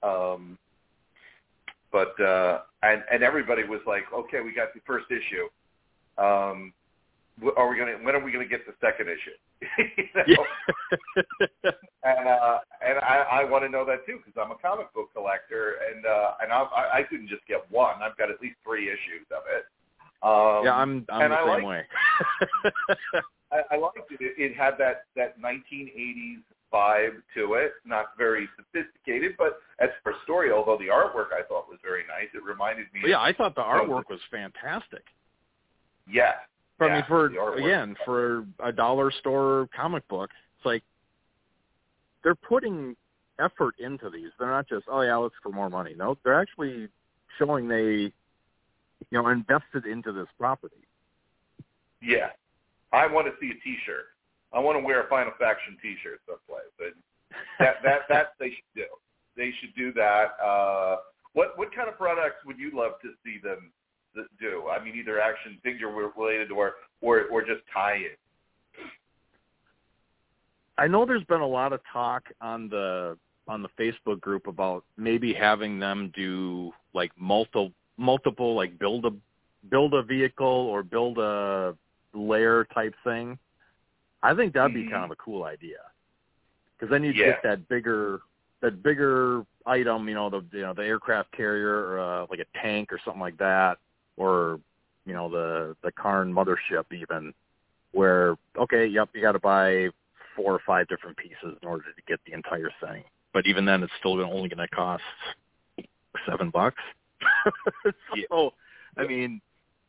But and everybody was like, okay, we got the first issue. When are we gonna get the second issue? And I want to know that too, because I'm a comic book collector, and I couldn't just get one. I've got at least 3 issues of it. I'm the same way. I liked it. It had that 1980s vibe to it, not very sophisticated, but as for story, although the artwork I thought was very nice, it reminded me. Yeah, I thought the artwork was fantastic. Yeah. For a dollar store comic book, it's like they're putting effort into these. They're not just, oh yeah, let's for more money. No, they're actually showing they, invested into this property. Yeah. I want to see a T-shirt. I want to wear a Final Faction T-shirt someplace. But that they should do. They should do that. What kind of products would you love to see them do? I mean, either action figure related or just tie-in. I know there's been a lot of talk on the Facebook group about maybe having them do like multiple like build a vehicle or build a layer type thing. I think that'd be kind of a cool idea, because then you get that bigger item, the aircraft carrier or like a tank or something like that, or the Karn mothership even, where you got to buy 4 or 5 different pieces in order to get the entire thing. But even then, it's still only going to cost $7. So, I mean,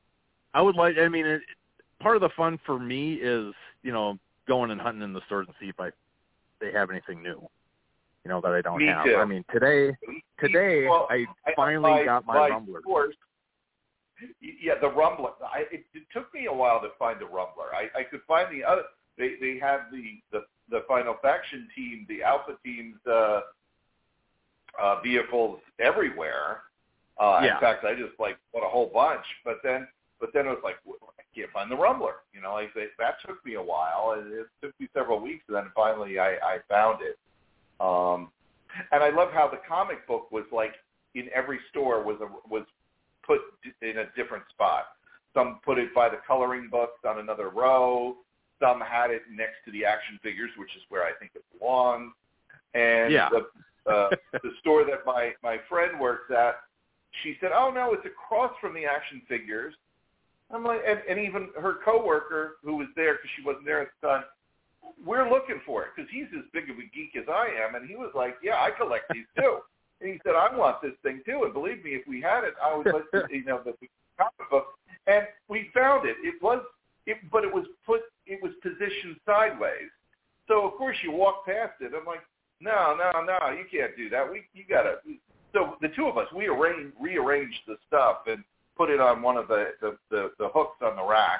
part of the fun for me is, going and hunting in the stores and see if they have anything new, that I don't have. Too. I mean, today I finally got my Rumbler. Yeah, the Rumbler. It took me a while to find the Rumbler. I could find the other. They had the Final Faction team, the Alpha team's vehicles everywhere. In fact, I just bought a whole bunch. But then it was like, I can't find the Rumbler. That took me a while, and it took me several weeks, and then finally I found it. And I love how the comic book was like in every store was put in a different spot. Some put it by the coloring books on another row. Some had it next to the action figures, which is where I think it belongs. And the store that my friend works at, she said, "Oh no, it's across from the action figures." I'm like, and even her coworker who was there, because she wasn't there at the time, we're looking for it because he's as big of a geek as I am, and he was like, "Yeah, I collect these too." And he said, "I want this thing too." And believe me, if we had it, I would let the comic book. And we found it. But it was positioned sideways. So of course you walk past it. I'm like, no, you can't do that. You gotta. So the two of us, we rearranged the stuff and put it on one of the hooks on the rack.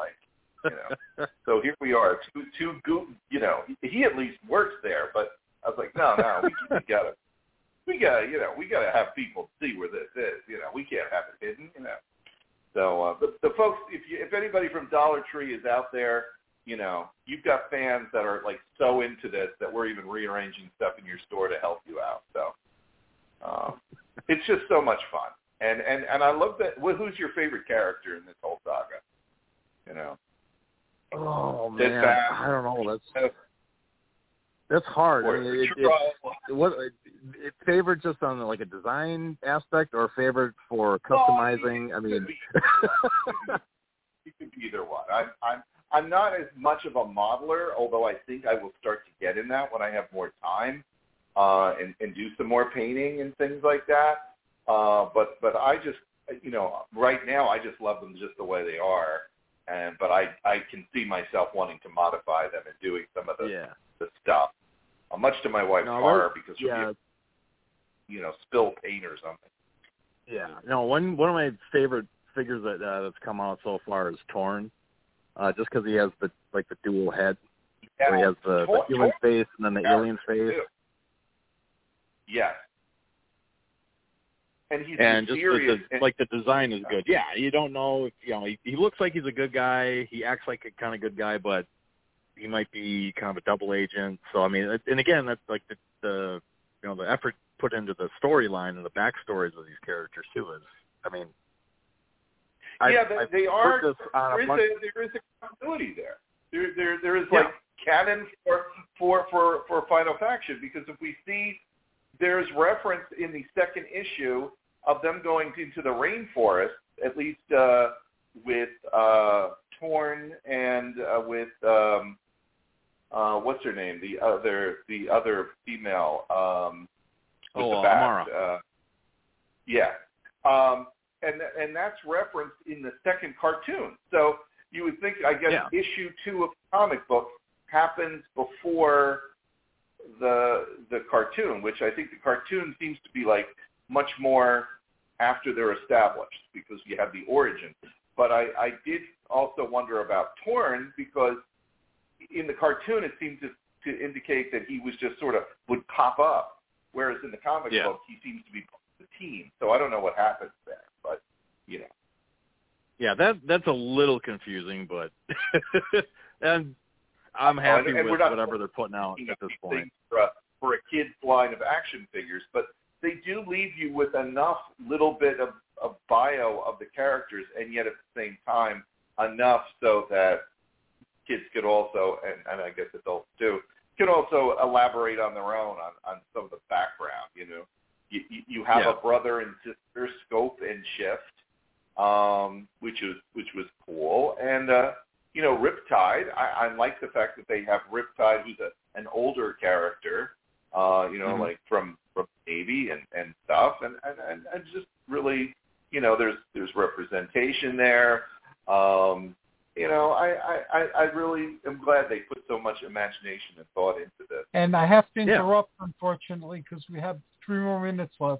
So here we are. Two. He at least works there, but I was like, no, we gotta have people see where this is. We can't have it hidden. So the folks, if anybody from Dollar Tree is out there, you've got fans that are like so into this that we're even rearranging stuff in your store to help you out. So it's just so much fun, and I love that. Who's your favorite character in this whole saga? Oh man, I don't know. That's hard. I mean, favorite just on like a design aspect, or favorite for customizing? It could be either one. I'm not as much of a modeler, although I think I will start to get in that when I have more time and do some more painting and things like that. But I just right now I just love them just the way they are, but I can see myself wanting to modify them and doing some of the stuff. Much to my wife's horror, because she'll spill paint or something. Yeah. No, one of my favorite figures that's come out so far is Torn, just because he has the dual head. Yeah. Where he has the human face and then the alien face. Yes. And he's and just serious. the design is good. Yeah, you don't know if he looks like he's a good guy. He acts like a kind of good guy, but he might be kind of a double agent. So I mean, and again, that's like the effort put into the storyline and the backstories of these characters too. They are. There is a continuity there. There is like canon for Final Faction, because if we see, there's reference in the second issue of them going into the rainforest, at least with Torn and with what's her name, the other female with the bat. Amara. And that's referenced in the second cartoon. So you would think, I guess, issue 2 of the comic book happens before the cartoon, which I think the cartoon seems to be like much more after they're established, because you have the origin. But I did also wonder about Torn, because in the cartoon it seemed to indicate that he was just sort of would pop up, whereas in the comic book he seems to be part of the team. So I don't know what happens there, but Yeah, that's a little confusing, but and I'm happy with whatever they're putting out at this point. For a kid's line of action figures, but they do leave you with enough little bit of bio of the characters, and yet at the same time enough so that kids could also, and I guess adults too, could also elaborate on their own on some of the background. You have a brother and sister, Scope and Shift, which was cool, and Riptide. I like the fact that they have Riptide, who's an older character, like from Navy and stuff, and just really, there's representation there. I really am glad they put so much imagination and thought into this. And I have to interrupt, unfortunately, because we have 3 more minutes left.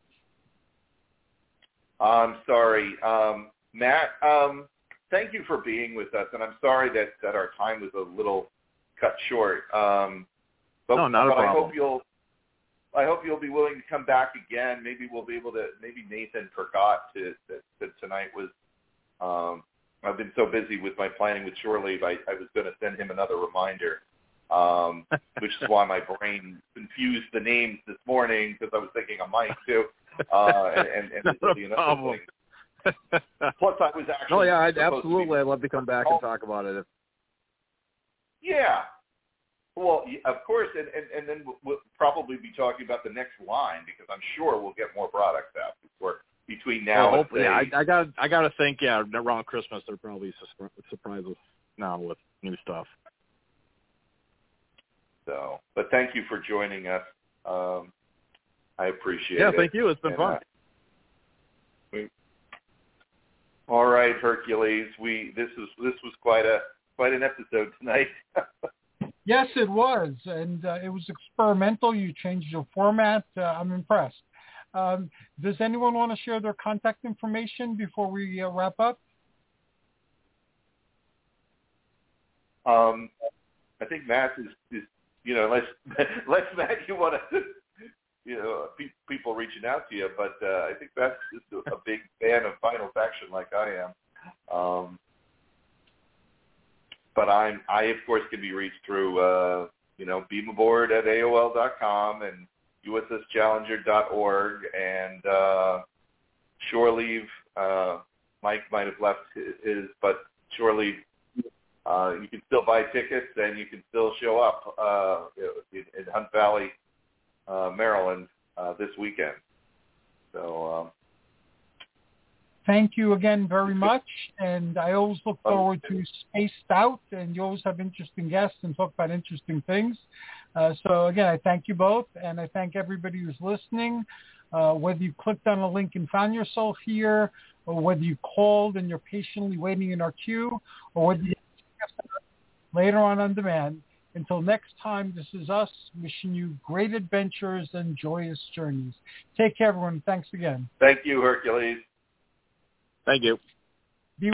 I'm sorry. Matt, thank you for being with us, and I'm sorry that our time was a little cut short. No, not a problem. I hope you'll be willing to come back again. Maybe we'll be able to. Maybe Nathan forgot that tonight was. I've been so busy with my planning with Shore Leave, I was going to send him another reminder, which is why my brain confused the names this morning, because I was thinking of Mike too, and problem. Plus, I was actually. I'd love to come back and talk about it. Yeah. Well, of course, and then we'll probably be talking about the next line, because I'm sure we'll get more products out between now and hopefully. I got to think. Around Christmas they'll probably surprise us now with new stuff. So, but thank you for joining us. I appreciate it. Yeah, thank you. It's been fun. All right, Hercules. This was quite an episode tonight. Yes, it was, and it was experimental. You changed your format. I'm impressed. Does anyone want to share their contact information before we wrap up? I think Matt is unless Matt, you want to, people reaching out to you, but I think Matt's just a big fan of Final Faction like I am. But I of course can be reached through beamaboard at AOL.com and USSChallenger.org and Shore Leave. Mike might have left his, but Shore Leave. You can still buy tickets and you can still show up in Hunt Valley, Maryland this weekend. So. Thank you again very much, and I always look forward to Spaced Out, and you always have interesting guests and talk about interesting things. So again, I thank you both, and I thank everybody who's listening, whether you clicked on a link and found yourself here, or whether you called and you're patiently waiting in our queue, or whether you later on demand. Until next time, this is us wishing you great adventures and joyous journeys. Take care, everyone. Thanks again. Thank you, Hercules. Thank you.